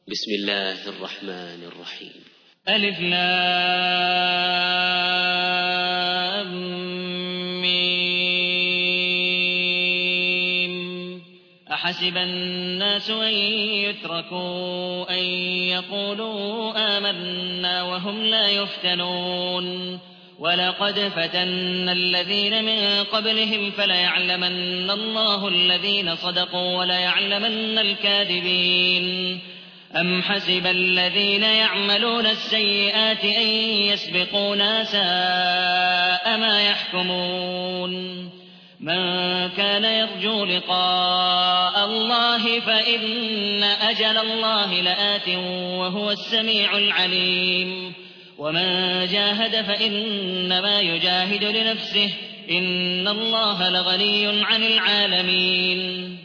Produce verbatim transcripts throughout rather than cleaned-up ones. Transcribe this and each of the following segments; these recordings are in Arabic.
بسم الله الرحمن الرحيم. ألف لام ميم. أحسب الناس أن يتركوا أن يقولوا آمنا وهم لا يفتنون ولقد فتنا الذين من قبلهم فليعلمن الله الذين صدقوا وليعلمن الكاذبين. أم حسب الذين يعملون السيئات أن يسبقونا ساء ما يحكمون. من كان يرجو لقاء الله فإن أجل الله لآت وهو السميع العليم. ومن جاهد فإنما يجاهد لنفسه إن الله لغني عن العالمين.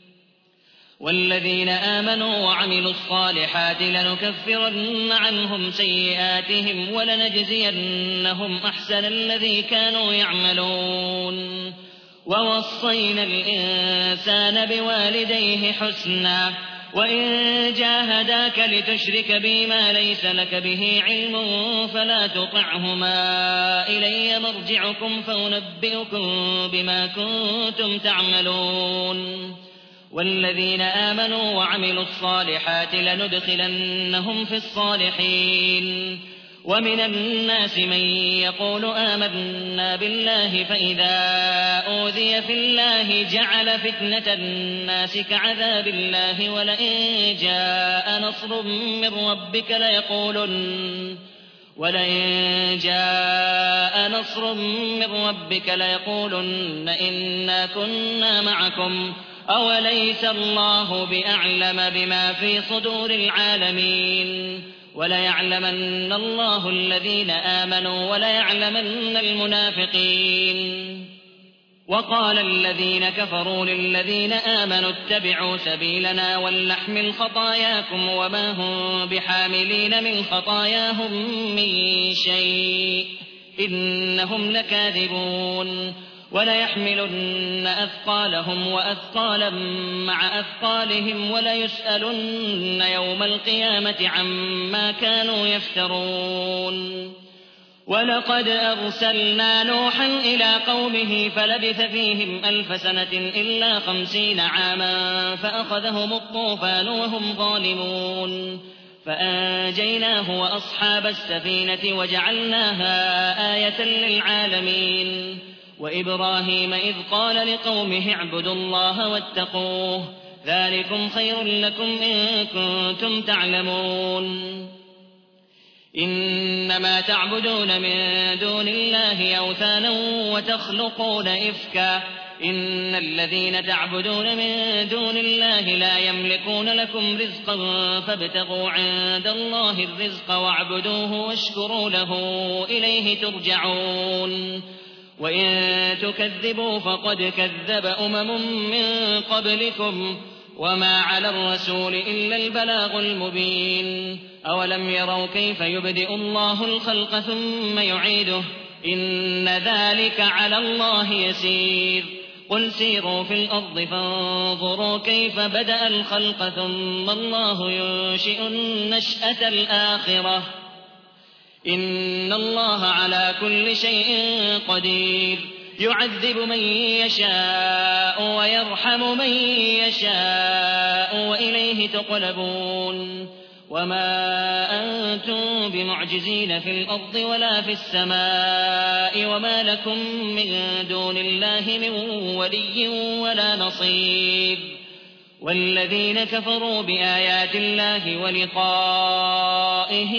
والذين آمنوا وعملوا الصالحات لنكفرن عنهم سيئاتهم ولنجزينهم أحسن الذي كانوا يعملون. ووصينا الإنسان بوالديه حسنا وإن جاهداك لتشرك بي ما ليس لك به علم فلا تطعهما إلي مرجعكم فأنبئكم بما كنتم تعملون. والذين آمنوا وعملوا الصالحات لندخلنهم في الصالحين. ومن الناس من يقول آمنا بالله فإذا أوذي في الله جعل فتنة الناس كعذاب الله ولئن جاء نصر من ربك ليقولن ولئن جاء نصر من ربك ليقولن إنا كنا معكم أوليس الله بأعلم بما في صدور العالمين. وليعلمن الله الذين آمنوا وليعلمن المنافقين. وقال الذين كفروا للذين آمنوا اتبعوا سبيلنا ولنحمل خطاياكم وما هم بحاملين من خطاياهم من شيء إنهم لكاذبون. وليحملن أثقالهم وأثقالا مع أثقالهم وليسألن يوم القيامة عما كانوا يفترون. ولقد أرسلنا نوحا إلى قومه فلبث فيهم ألف سنة إلا خمسين عاما فأخذهم الطوفان وهم ظالمون فأنجيناه وأصحاب السفينة وجعلناها آية للعالمين. وإبراهيم إذ قال لقومه اعبدوا الله واتقوه ذلكم خير لكم إن كنتم تعلمون. إنما تعبدون من دون الله أوثانا وتخلقون إفكا إن الذين تعبدون من دون الله لا يملكون لكم رزقا فابتغوا عند الله الرزق واعبدوه واشكروا له إليه ترجعون. وإن تكذبوا فقد كذب أمم من قبلكم وما على الرسول إلا البلاغ المبين. أولم يروا كيف يبدئ الله الخلق ثم يعيده إن ذلك على الله يسير. قل سيروا في الأرض فانظروا كيف بدأ الخلق ثم الله ينشئ النشأة الآخرة إن الله على كل شيء قدير. يعذب من يشاء ويرحم من يشاء وإليه تقلبون. وما أنتم بمعجزين في الأرض ولا في السماء وما لكم من دون الله من ولي ولا نصير. والذين كفروا بآيات الله ولقائه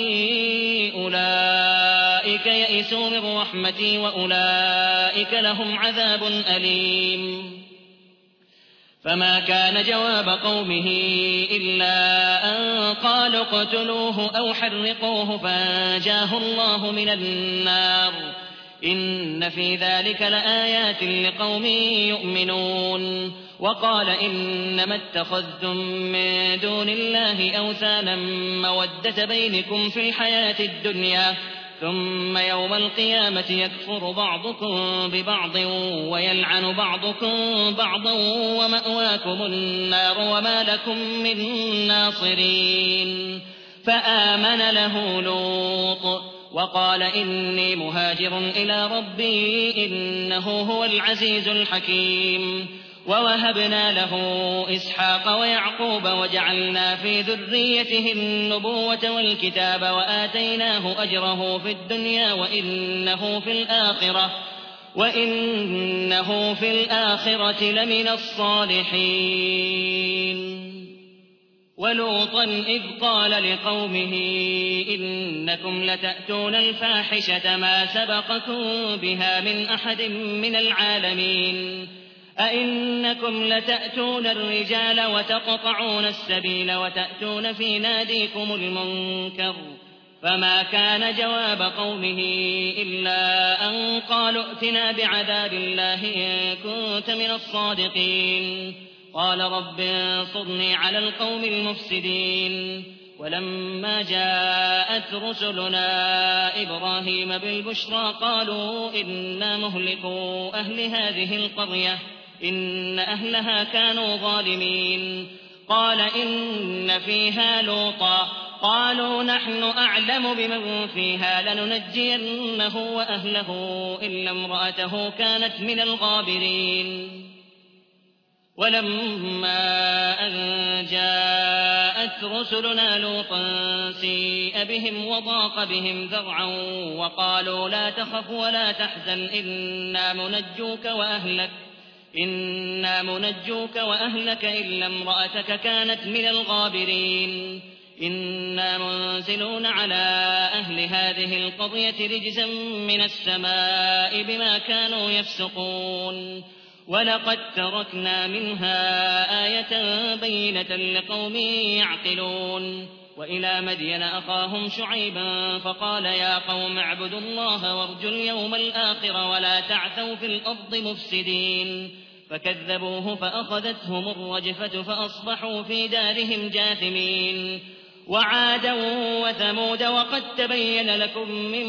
أولئك يئسوا من رحمتي وأولئك لهم عذاب أليم. فما كان جواب قومه إلا أن قالوا اقتلوه أو حرقوه فأنجاه الله من النار إن في ذلك لآيات لقوم يؤمنون. وقال إنما اتخذتم من دون الله أوثانا مودة بينكم في الحياة الدنيا ثم يوم القيامة يكفر بعضكم ببعض ويلعن بعضكم بعضا ومأواكم النار وما لكم من ناصرين فآمن له لوط وقال إني مهاجر إلى ربي إنه هو العزيز الحكيم ووهبنا له إسحاق ويعقوب وجعلنا في ذريته النبوة والكتاب وآتيناه أجره في الدنيا وإنه في الآخرة وإنه في الآخرة لمن الصالحين ولوطا إذ قال لقومه إنكم لتأتون الفاحشة ما سبقكم بها من أحد من العالمين أئنكم لتأتون الرجال وتقطعون السبيل وتأتون في ناديكم المنكر فما كان جواب قومه إلا أن قالوا ائتنا بعذاب الله إن كنت من الصادقين قال رب انصرني على القوم المفسدين ولما جاءت رسلنا إبراهيم بالبشرى قالوا إنا مهلكو أهل هذه القرية إن أهلها كانوا ظالمين قال إن فيها لوطا قالوا نحن أعلم بمن فيها لننجينه وأهله إلا امرأته كانت من الغابرين ولما أن جاءت رسلنا لوطا سيء بهم وضاق بهم ذرعا وقالوا لا تخف ولا تحزن إنا منجوك وأهلك إنا منجوك وأهلك إلا امرأتك كانت من الغابرين إنا منزلون على أهل هذه القرية رجزا من السماء بما كانوا يفسقون ولقد تركنا منها آية بينة لقوم يعقلون وإلى مدين أخاهم شعيبا فقال يا قوم اعبدوا الله وارجوا اليوم الآخر ولا تعثوا في الأرض مفسدين فكذبوه فأخذتهم الرجفة فأصبحوا في دارهم جاثمين وعادا وثمود وقد تبين لكم من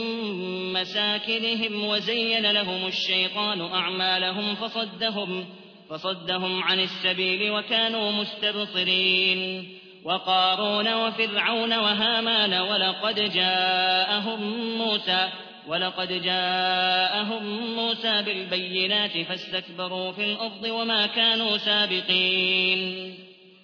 مساكنهم وزين لهم الشيطان أعمالهم فصدهم, فصدهم عن السبيل وكانوا مستبصرين وقارون وفرعون وهامان ولقد جاءهم موسى ولقد جاءهم موسى بالبينات فاستكبروا في الأرض وما كانوا سابقين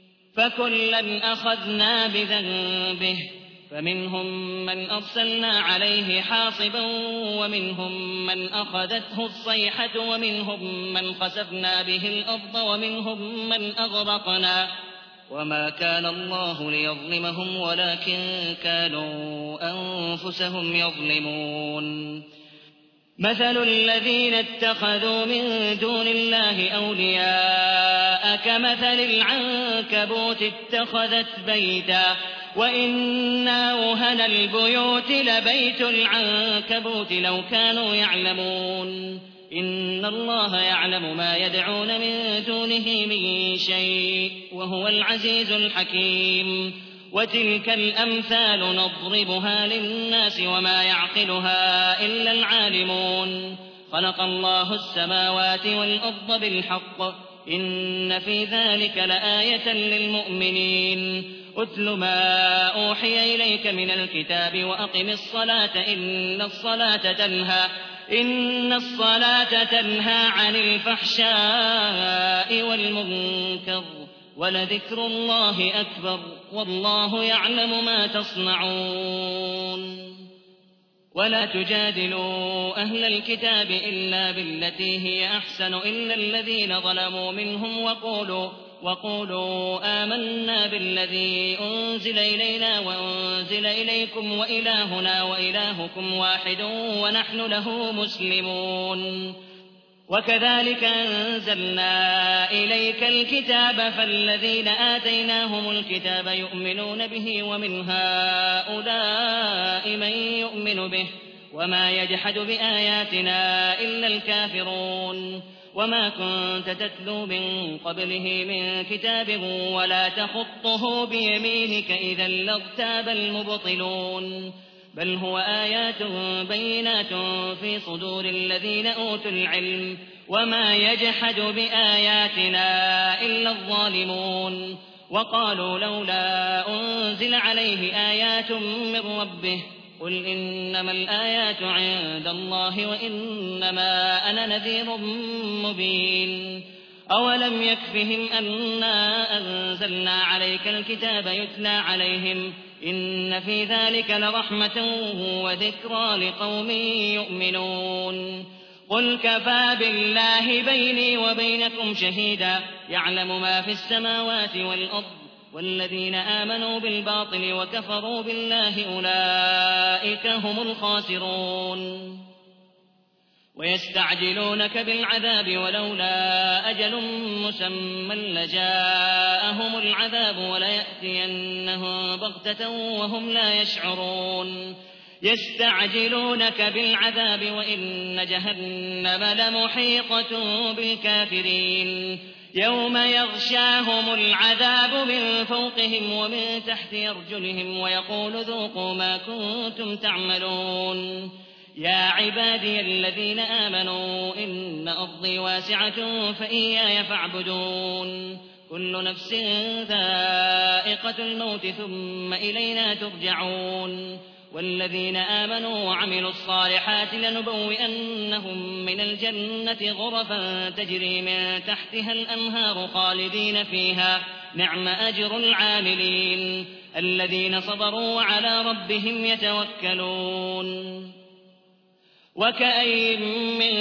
فكلا أخذنا بذنبه فمنهم من أرسلنا عليه حاصبا ومنهم من أخذته الصيحة ومنهم من خسفنا به الأرض ومنهم من أغرقنا وما كان الله ليظلمهم ولكن كانوا أنفسهم يظلمون مثل الذين اتخذوا من دون الله أولياء كمثل العنكبوت اتخذت بيتا وإن أوهن البيوت لبيت العنكبوت لو كانوا يعلمون إن الله يعلم ما يدعون من دونه من شيء وهو العزيز الحكيم وتلك الأمثال نضربها للناس وما يعقلها إلا العالمون خلق الله السماوات والأرض بالحق إن في ذلك لآية للمؤمنين أتل ما أوحي إليك من الكتاب وأقم الصلاة إن الصلاة تنهى إن الصلاة تنهى عن الفحشاء والمنكر ولذكر الله أكبر والله يعلم ما تصنعون ولا تجادلوا أهل الكتاب إلا بالتي هي أحسن إلا الذين ظلموا منهم وقولوا وقولوا آمنا بالذي أنزل إلينا وأنزل إليكم وإلهنا وإلهكم واحد ونحن له مسلمون وكذلك أنزلنا إليك الكتاب فالذين آتيناهم الكتاب يؤمنون به ومن هؤلاء من يؤمن به وما يجحد بآياتنا إلا الكافرون وما كنت تتلو من قبله من كتاب ولا تخطه بيمينك إذا لارتاب المبطلون بل هو آيات بينات في صدور الذين أوتوا العلم وما يجحد بآياتنا إلا الظالمون وقالوا لولا أنزل عليه آيات من ربه قل إنما الآيات عند الله وإنما أنا نذير مبين أولم يكفهم أنا أنزلنا عليك الكتاب يتلى عليهم إن في ذلك لرحمة وذكرى لقوم يؤمنون قل كفى بالله بيني وبينكم شهيدا يعلم ما في السماوات والأرض والذين آمنوا بالباطل وكفروا بالله أولئك هم الخاسرون ويستعجلونك بالعذاب ولولا أجل مسمى لجاءهم العذاب وليأتينهم بغتة وهم لا يشعرون يستعجلونك بالعذاب وإن جهنم لمحيطة بالكافرين يوم يغشاهم العذاب من فوقهم ومن تحت أرجلهم ويقول ذوقوا ما كنتم تعملون يا عبادي الذين آمنوا إن أرضي واسعة فإياي فاعبدون كل نفس ذائقة الموت ثم إلينا ترجعون والذين آمنوا وعملوا الصالحات لنبوئنهم من الجنة غرفا تجري من تحتها الأنهار خالدين فيها نعم أجر العاملين الذين صبروا وعلى ربهم يتوكلون وكأين من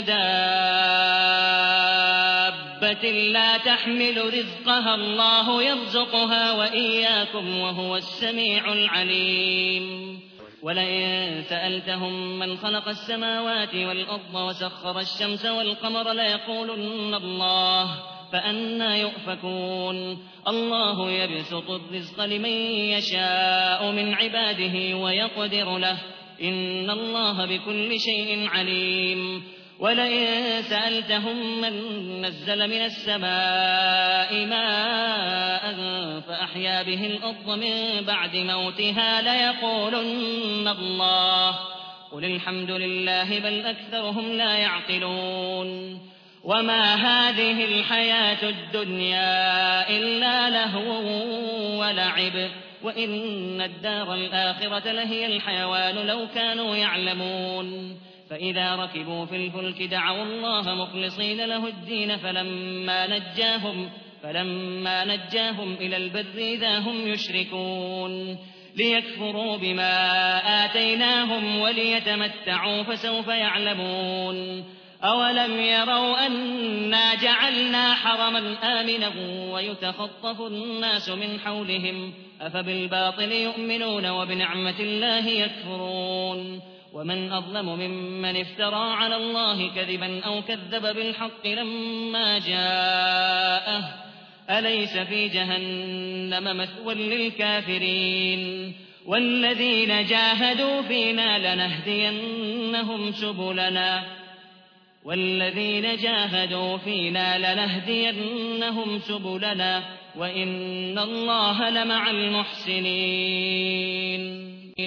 دابة لا تحمل رزقها الله يرزقها وإياكم وهو السميع العليم ولئن سألتهم من خلق السماوات والأرض وسخر الشمس والقمر ليقولن الله فأنى يؤفكون الله يبسط الرزق لمن يشاء من عباده ويقدر له إن الله بكل شيء عليم ولئن سألتهم من نزل من السماء ماء فأحيا به الأرض من بعد موتها ليقولن الله قل الحمد لله بل أكثرهم لا يعقلون وما هذه الحياة الدنيا إلا لهو ولعب وإن الدار الآخرة لهي الحيوان لو كانوا يعلمون فإذا ركبوا في الفلك دعوا الله مخلصين له الدين فلما نجاهم, فلما نجاهم إلى البر إذا هم يشركون ليكفروا بما آتيناهم وليتمتعوا فسوف يعلمون أولم يروا أنا جعلنا حرما آمنا ويتخطف الناس من حولهم أفبالباطل يؤمنون وبنعمة الله يكفرون ومن أظلم ممن افترى على الله كذبا أو كذب بالحق لما جاءه أليس في جهنم مثوى للكافرين والذين جاهدوا فينا لنهدينهم سبلنا والذين جاهدوا فينا لنهدينهم سبلنا وإن الله لمع المحسنين